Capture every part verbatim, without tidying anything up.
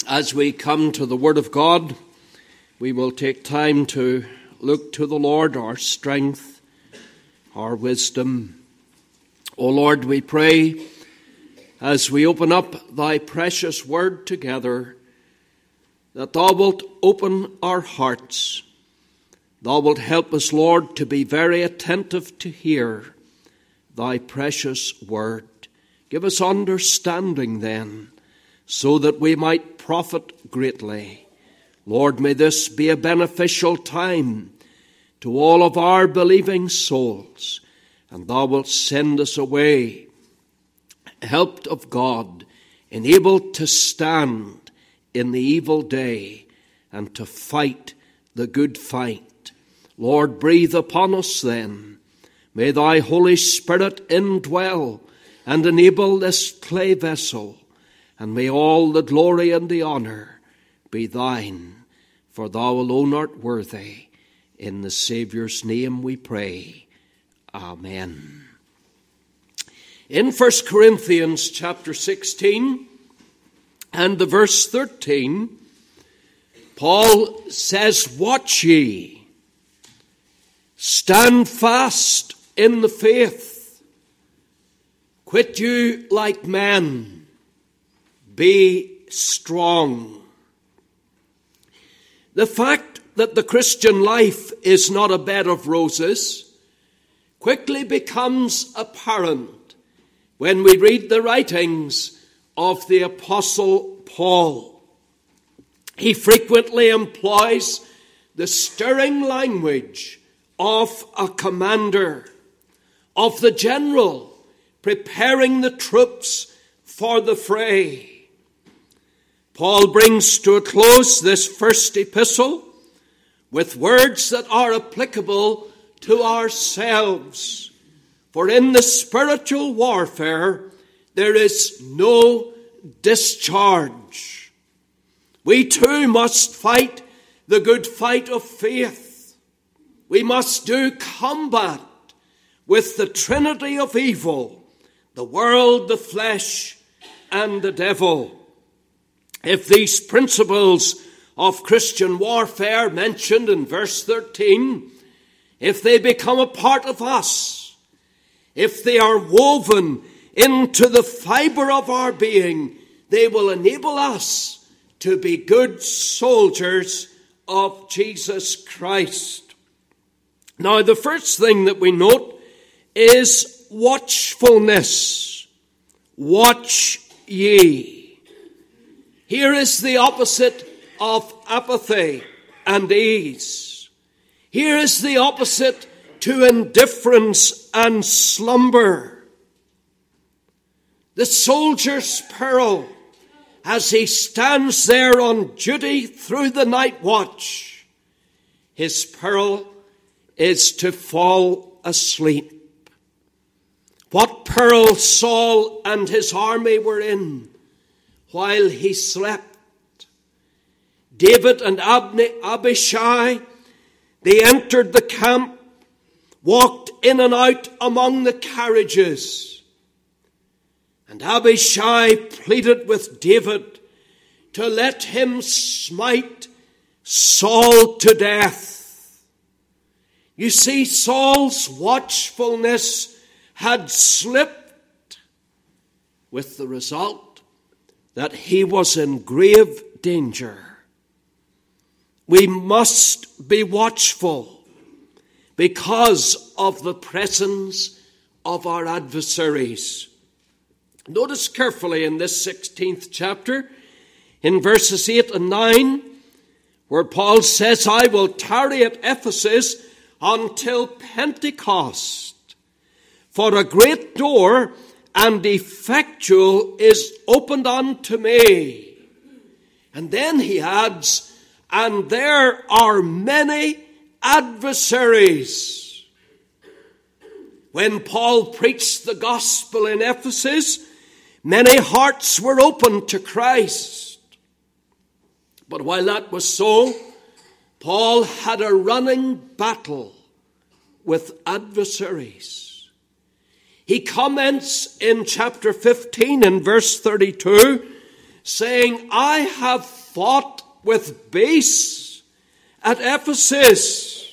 As we come to the Word of God, we will take time to look to the Lord, our strength, our wisdom. O Lord, we pray, as we open up thy precious Word together, that thou wilt open our hearts. Thou wilt help us, Lord, to be very attentive to hear thy precious Word. Give us understanding then, so that we might profit greatly. Lord, may this be a beneficial time to all of our believing souls, and thou wilt send us away, helped of God, enabled to stand in the evil day and to fight the good fight. Lord, breathe upon us then. May thy Holy Spirit indwell and enable this clay vessel, and may all the glory and the honor be thine, for thou alone art worthy. In the Saviour's name we pray. Amen. In First Corinthians chapter sixteen and the verse thirteen, Paul says, "Watch ye, stand fast in the faith, quit you like men, be strong." The fact that the Christian life is not a bed of roses quickly becomes apparent when we read the writings of the Apostle Paul. He frequently employs the stirring language of a commander, of the general preparing the troops for the fray. Paul brings to a close this first epistle with words that are applicable to ourselves. For in the spiritual warfare, there is no discharge. We too must fight the good fight of faith. We must do combat with the trinity of evil, the world, the flesh, and the devil. If these principles of Christian warfare mentioned in verse thirteen, if they become a part of us, if they are woven into the fiber of our being, they will enable us to be good soldiers of Jesus Christ. Now, the first thing that we note is watchfulness. Watch ye. Here is the opposite of apathy and ease. Here is the opposite to indifference and slumber. The soldier's peril as he stands there on duty through the night watch. His peril is to fall asleep. What peril Saul and his army were in while he slept. David and Abishai, they entered the camp, walked in and out among the carriages. And Abishai pleaded with David to let him smite Saul to death. You see, Saul's watchfulness had slipped, with the result that he was in grave danger. We must be watchful because of the presence of our adversaries. Notice carefully in this sixteenth chapter, in verses eight and nine, where Paul says, "I will tarry at Ephesus until Pentecost. For a great door and effectual is opened unto me." And then he adds, "And there are many adversaries." When Paul preached the gospel in Ephesus, many hearts were opened to Christ. But while that was so, Paul had a running battle with adversaries. He comments in chapter fifteen and verse thirty-two, saying, "I have fought with beasts at Ephesus.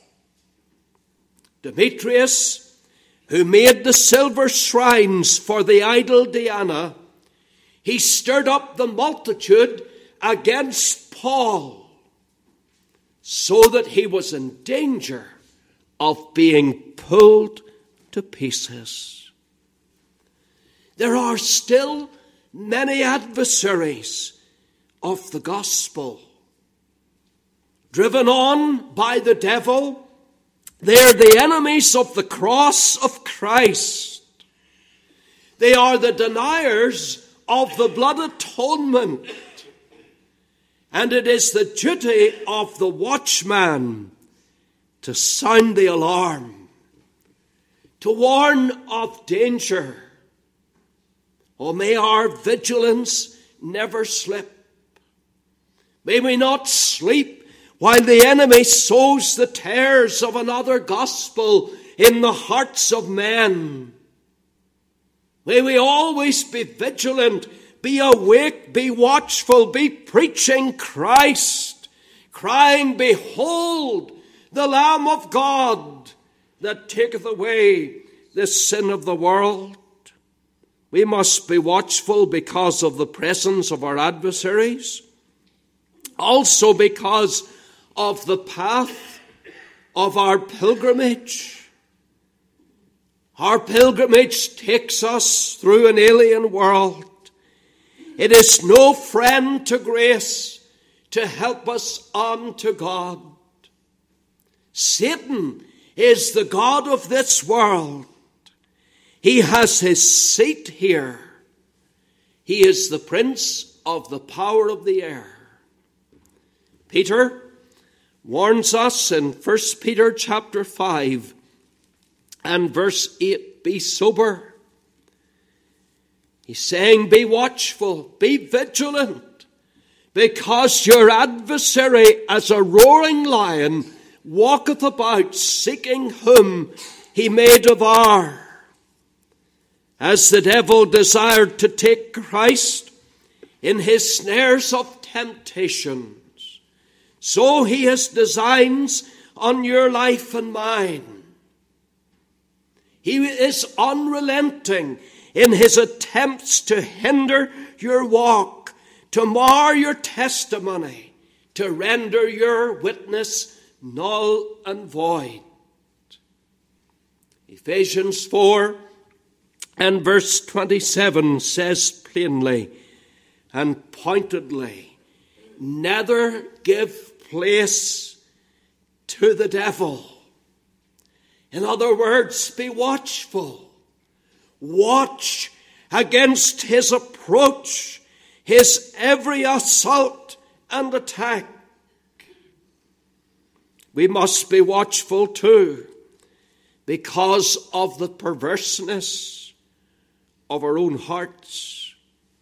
Demetrius, who made the silver shrines for the idol Diana, he stirred up the multitude against Paul, so that he was in danger of being pulled to pieces. There are still many adversaries of the gospel. Driven on by the devil, they are the enemies of the cross of Christ. They are the deniers of the blood atonement. And it is the duty of the watchman to sound the alarm, to warn of danger. Oh, may our vigilance never slip. May we not sleep while the enemy sows the tares of another gospel in the hearts of men. May we always be vigilant, be awake, be watchful, be preaching Christ, crying, "Behold, the Lamb of God that taketh away the sin of the world." We must be watchful because of the presence of our adversaries, also because of the path of our pilgrimage. Our pilgrimage takes us through an alien world. It is no friend to grace to help us on to God. Satan is the god of this world. He has his seat here. He is the prince of the power of the air. Peter warns us in First Peter chapter five and verse eight, be sober. He's saying, be watchful, be vigilant, because your adversary, as a roaring lion, walketh about, seeking whom he may devour. As the devil desired to take Christ in his snares of temptations, so he has designs on your life and mine. He is unrelenting in his attempts to hinder your walk, to mar your testimony, to render your witness null and void. Ephesians four and verse twenty-seven says plainly and pointedly, neither give place to the devil. In other words, be watchful. Watch against his approach, his every assault and attack. We must be watchful too, because of the perverseness of our own hearts.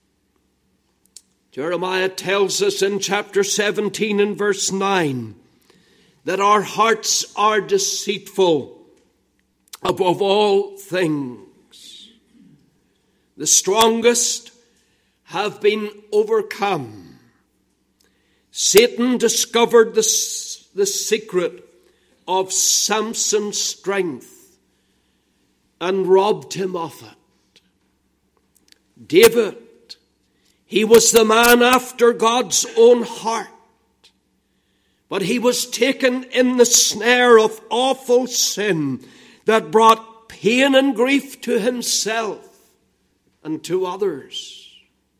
Jeremiah tells us in chapter seventeen and verse nine that our hearts are deceitful above all things. The strongest have been overcome. Satan discovered the, the secret of Samson's strength and robbed him of it. David, he was the man after God's own heart, but he was taken in the snare of awful sin that brought pain and grief to himself and to others.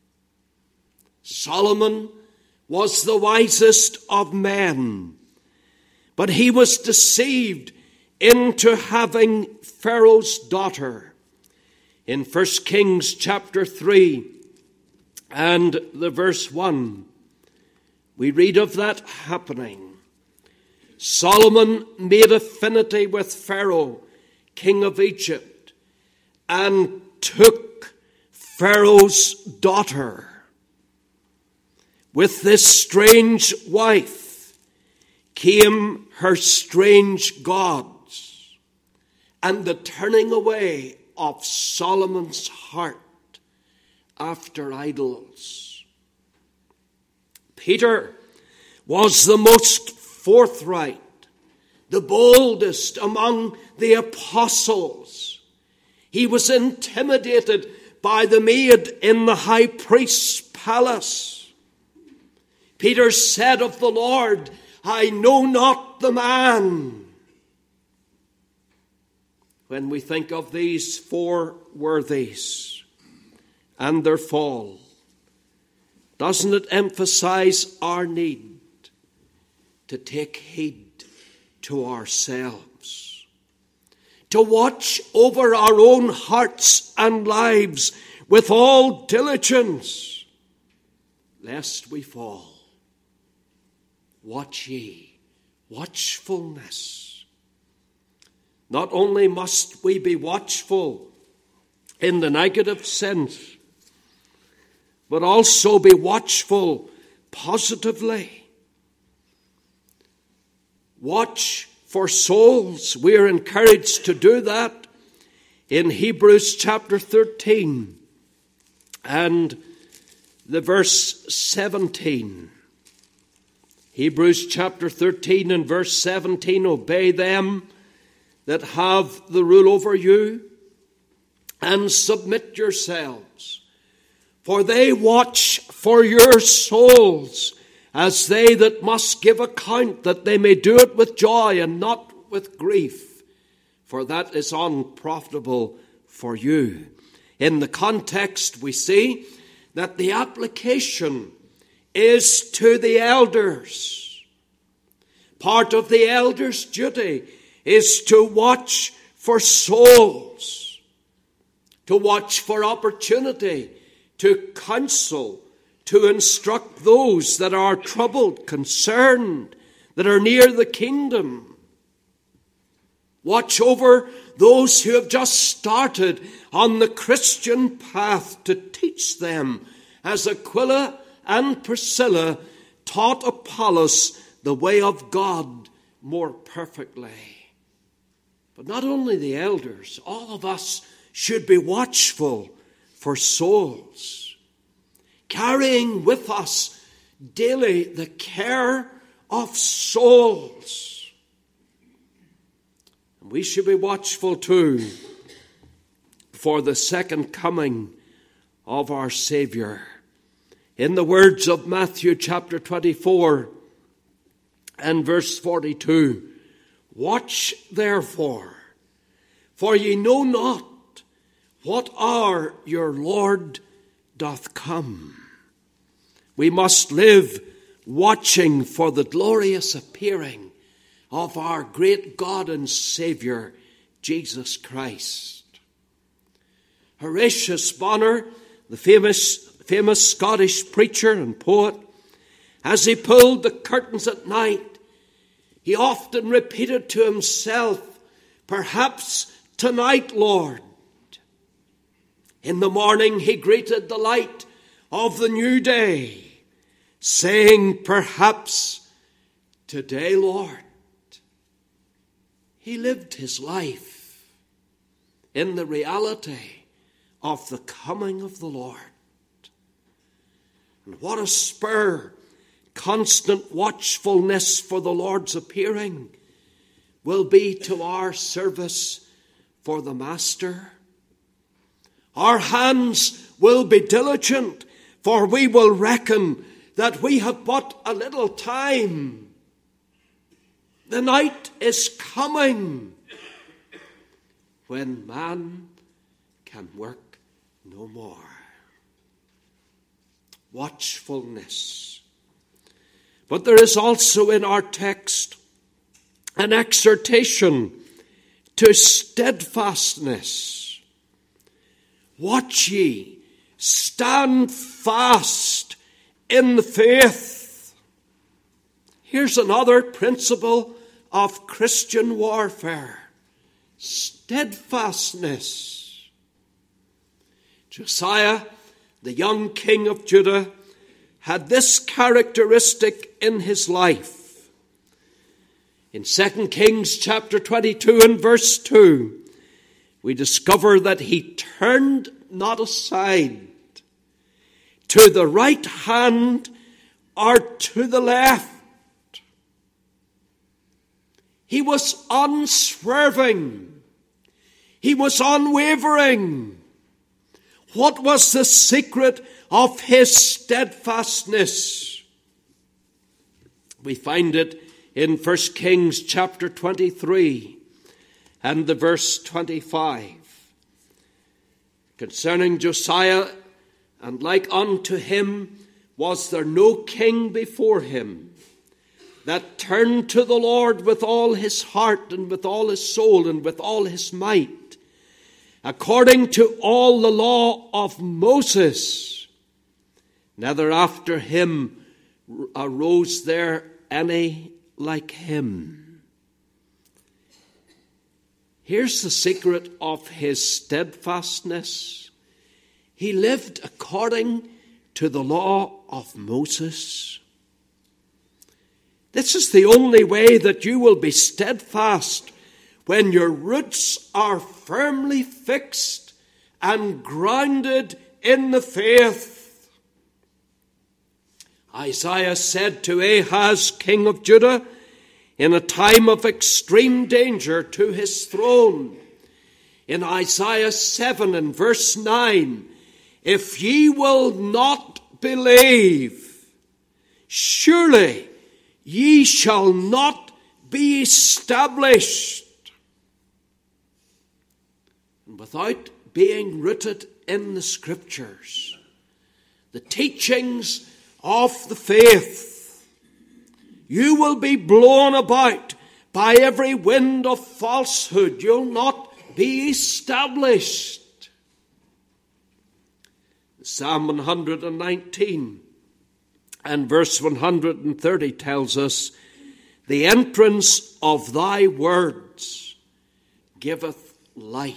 Solomon was the wisest of men, but he was deceived into having Pharaoh's daughter. In First Kings chapter three and the verse one, we read of that happening. Solomon made affinity with Pharaoh, king of Egypt, and took Pharaoh's daughter. With this strange wife came her strange gods and the turning away of Solomon's heart after idols. Peter was the most forthright, the boldest among the apostles. He was intimidated by the maid in the high priest's palace. Peter said of the Lord, "I know not the man." When we think of these four worthies and their fall, doesn't it emphasize our need to take heed to ourselves, to watch over our own hearts and lives with all diligence, lest we fall? Watch ye, watchfulness. Not only must we be watchful in the negative sense, but also be watchful positively. Watch for souls. We are encouraged to do that in Hebrews chapter thirteen and the verse seventeen. Hebrews chapter thirteen and verse seventeen, obey them that have the rule over you, and submit yourselves, for they watch for your souls, as they that must give account, that they may do it with joy and not with grief, for that is unprofitable for you. In the context, we see that the application is to the elders. Part of the elders' duty is to watch for souls, to watch for opportunity, to counsel, to instruct those that are troubled, concerned, that are near the kingdom. Watch over those who have just started on the Christian path, to teach them, as Aquila and Priscilla taught Apollos the way of God more perfectly. But not only the elders, all of us should be watchful for souls, carrying with us daily the care of souls. And we should be watchful too for the second coming of our Savior. In the words of Matthew chapter twenty-four and verse forty-two, watch therefore, for ye know not what hour your Lord doth come. We must live watching for the glorious appearing of our great God and Savior, Jesus Christ. Horatius Bonar, the famous, famous Scottish preacher and poet, as he pulled the curtains at night, he often repeated to himself, perhaps tonight, Lord. In the morning he greeted the light of the new day, saying, perhaps today, Lord. He lived his life in the reality of the coming of the Lord. And what a spur constant watchfulness for the Lord's appearing will be to our service for the Master. Our hands will be diligent, for we will reckon that we have but a little time. The night is coming when man can work no more. Watchfulness. But there is also in our text an exhortation to steadfastness. Watch ye, stand fast in the faith. Here's another principle of Christian warfare: steadfastness. Josiah, the young king of Judah, had this characteristic in his life. In Second Kings chapter twenty-two and verse two, we discover that he turned not aside to the right hand or to the left. He was unswerving. He was unwavering. What was the secret of his steadfastness? We find it in First Kings chapter twenty-three and the verse twenty-five. Concerning Josiah, and like unto him was there no king before him, that turned to the Lord with all his heart and with all his soul and with all his might, according to all the law of Moses. Neither after him arose there any like him. Here's the secret of his steadfastness. He lived according to the law of Moses. This is the only way that you will be steadfast, when your roots are firmly fixed and grounded in the faith. Isaiah said to Ahaz, king of Judah, in a time of extreme danger to his throne, in Isaiah seven and verse nine, if ye will not believe, surely ye shall not be established. And without being rooted in the Scriptures, the teachings of the faith, you will be blown about by every wind of falsehood. You'll not be established. Psalm one hundred nineteen and verse one hundred thirty tells us, the entrance of thy words giveth light.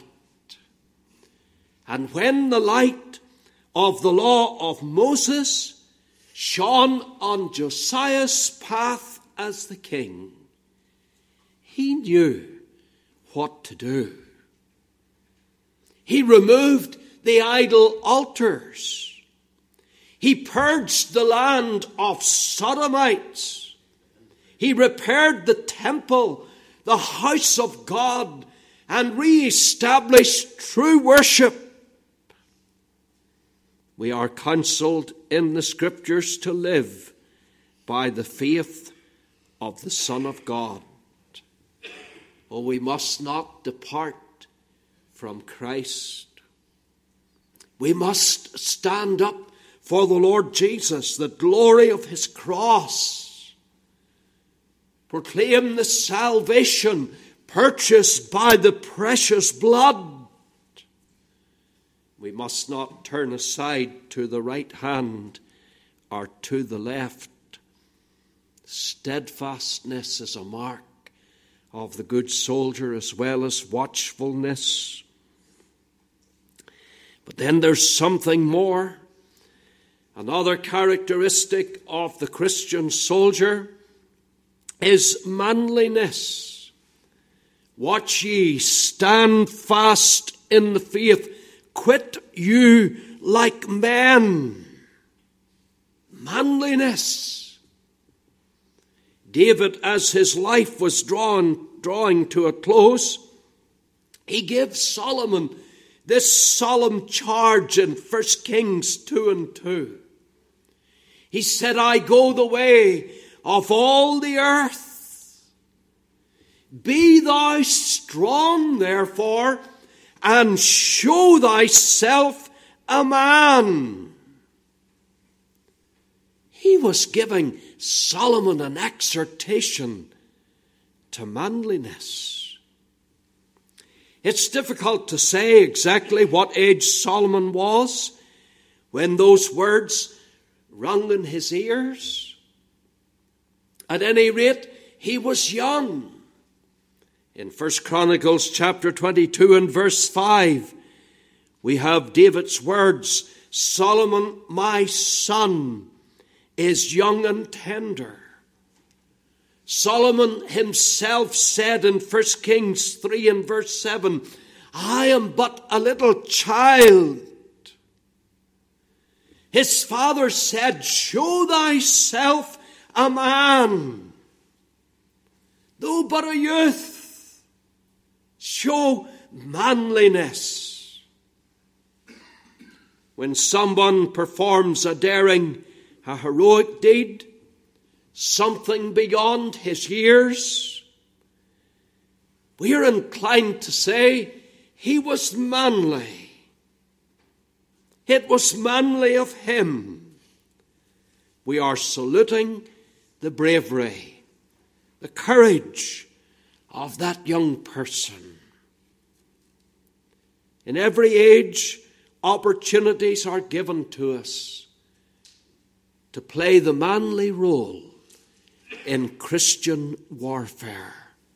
And when the light of the law of Moses shone on Josiah's path as the king, he knew what to do. He removed the idol altars. He purged the land of Sodomites. He repaired the temple, the house of God, and re-established true worship. We are counseled in the Scriptures to live by the faith of the Son of God. Oh, we must not depart from Christ. We must stand up for the Lord Jesus, the glory of his cross. Proclaim the salvation purchased by the precious blood. We must not turn aside to the right hand or to the left. Steadfastness is a mark of the good soldier, as well as watchfulness. But then there's something more. Another characteristic of the Christian soldier is manliness. Watch ye, stand fast in the faith, quit you like men. Manliness. David, as his life was drawn, drawing to a close, he gives Solomon this solemn charge in First Kings two and two. He said, I go the way of all the earth. Be thou strong, therefore, and show thyself a man. He was giving Solomon an exhortation to manliness. It's difficult to say exactly what age Solomon was when those words rung in his ears. At any rate, he was young. In First Chronicles chapter twenty-two and verse five, we have David's words, Solomon, my son, is young and tender. Solomon himself said in First Kings three and verse seven, I am but a little child. His father said, "Show thyself a man. Though but a youth, show manliness." When someone performs a daring, a heroic deed, something beyond his years, we are inclined to say he was manly. It was manly of him. We are saluting the bravery, the courage of that young person. In every age, opportunities are given to us to play the manly role in Christian warfare.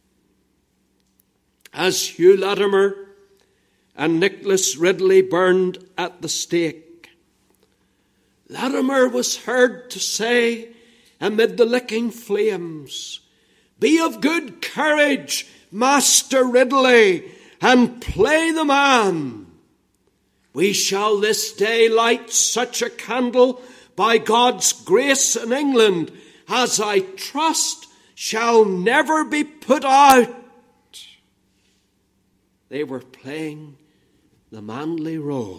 As Hugh Latimer and Nicholas Ridley burned at the stake, Latimer was heard to say amid the licking flames, "Be of good courage, Master Ridley, and play the man. We shall this day light such a candle by God's grace in England as I trust shall never be put out." They were playing the manly role.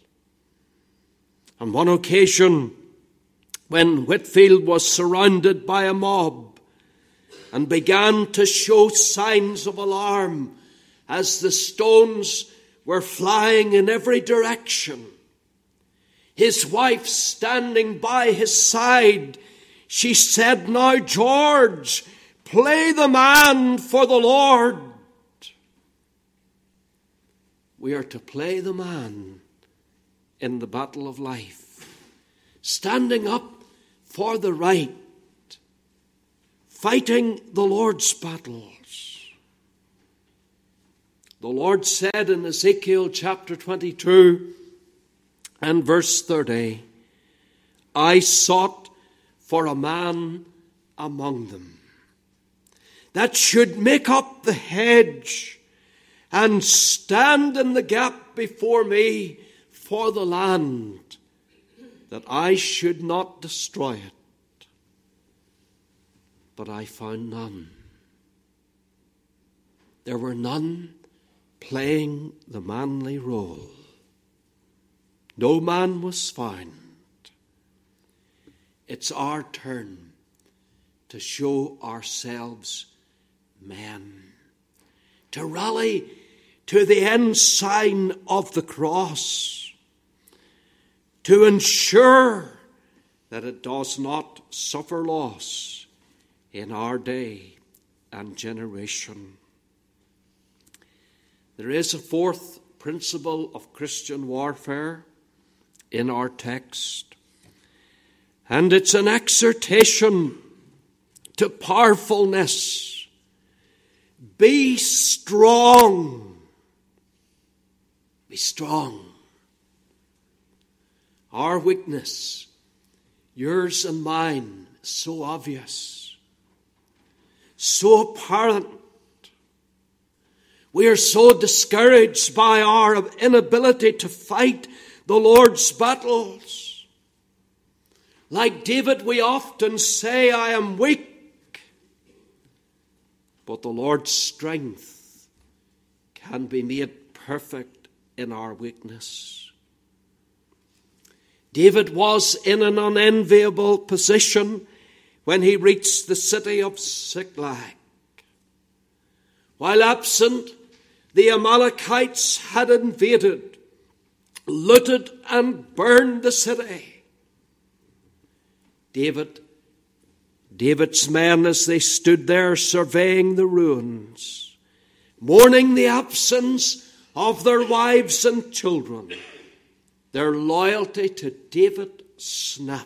On one occasion, when Whitefield was surrounded by a mob and began to show signs of alarm as the stones were flying in every direction, his wife standing by his side, she said, "Now, George, play the man for the Lord." We are to play the man in the battle of life, standing up for the right, fighting the Lord's battles. The Lord said in Ezekiel chapter twenty-two and verse thirty, "I sought for a man among them that should make up the hedge and stand in the gap before me for the land, that I should not destroy it. But I found none." There were none playing the manly role. No man was found. It's our turn to show ourselves men, to rally to the ensign of the cross, to ensure that it does not suffer loss in our day and generation. There is a fourth principle of Christian warfare in our text, and it's an exhortation to powerfulness. Be strong. Be strong. Our weakness, yours and mine, is so obvious, so apparent. We are so discouraged by our inability to fight the Lord's battles. Like David, we often say, "I am weak," but the Lord's strength can be made perfect in our weakness. David was in an unenviable position when he reached the city of Ziklag. While absent, the Amalekites had invaded, looted and burned the city. David, David's men, as they stood there surveying the ruins, mourning the absence of their wives and children, their loyalty to David snapped.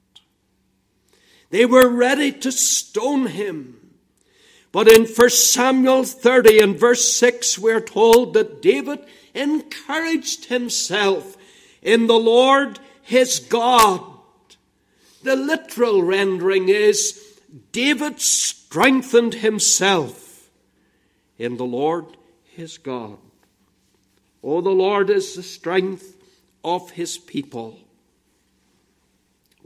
They were ready to stone him. But in First Samuel thirty and verse six, we're told that David encouraged himself in the Lord his God. The literal rendering is, David strengthened himself in the Lord his God. Oh, the Lord is the strength of his people.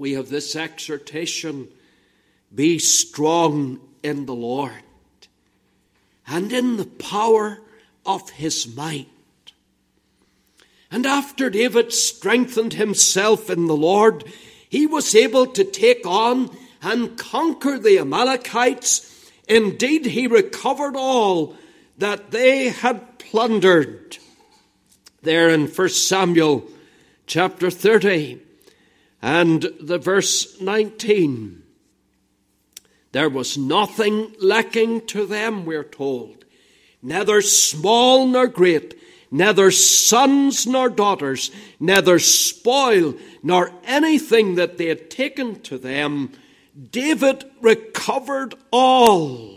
we have this exhortation: be strong in the Lord and in the power of his might. And after David strengthened himself in the Lord, he was able to take on and conquer the Amalekites. Indeed, he recovered all that they had plundered. There in First Samuel chapter thirty and the verse nineteen. There was nothing lacking to them, we're told, neither small nor great, neither sons nor daughters, neither spoil nor anything that they had taken to them. David recovered all.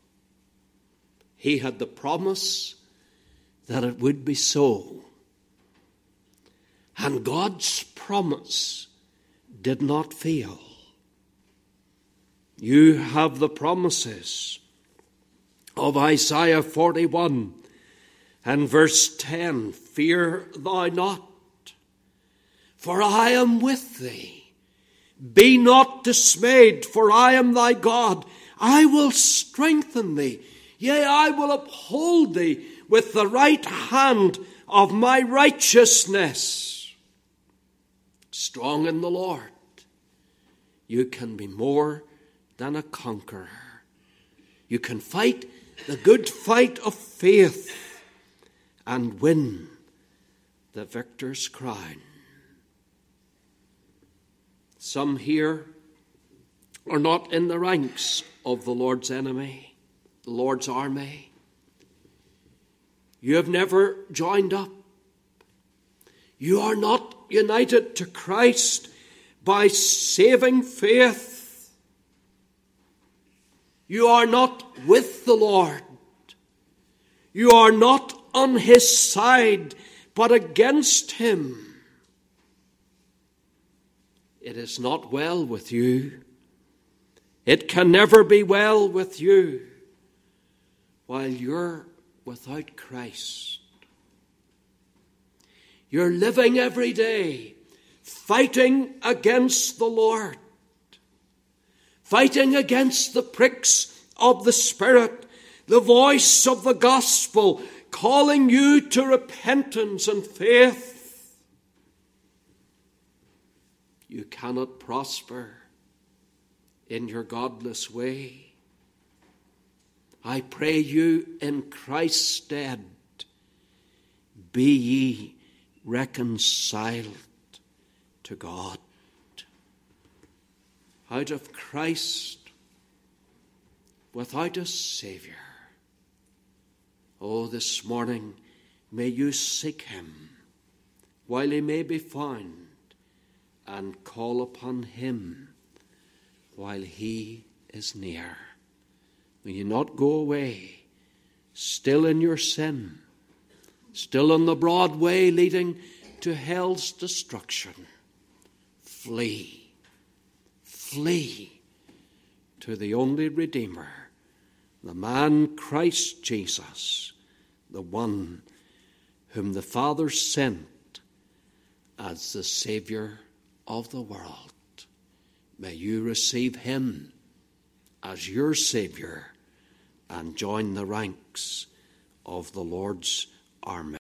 He had the promise that it would be so. And God's promise did not fail. You have the promises of Isaiah forty-one and verse ten. Fear thou not, for I am with thee. Be not dismayed, for I am thy God. I will strengthen thee. Yea, I will uphold thee with the right hand of my righteousness. Strong in the Lord, you can be more than a conqueror. You can fight the good fight of faith and win the victor's crown. Some here are not in the ranks of the Lord's enemy, the Lord's army. You have never joined up. You are not united to Christ by saving faith. You are not with the Lord. You are not on his side, but against him. It is not well with you. It can never be well with you while you're without Christ. You're living every day fighting against the Lord, fighting against the pricks of the Spirit, the voice of the gospel calling you to repentance and faith. You cannot prosper in your godless way. I pray you in Christ's stead, be ye reconciled to God. Out of Christ, without a Savior. Oh, this morning, may you seek him while he may be found, and call upon him while he is near. May you not go away, still in your sin, still on the broad way leading to hell's destruction. Flee, flee to the only Redeemer, the man Christ Jesus, the one whom the Father sent as the Savior of the world. May you receive him as your Savior and join the ranks of the Lord's army.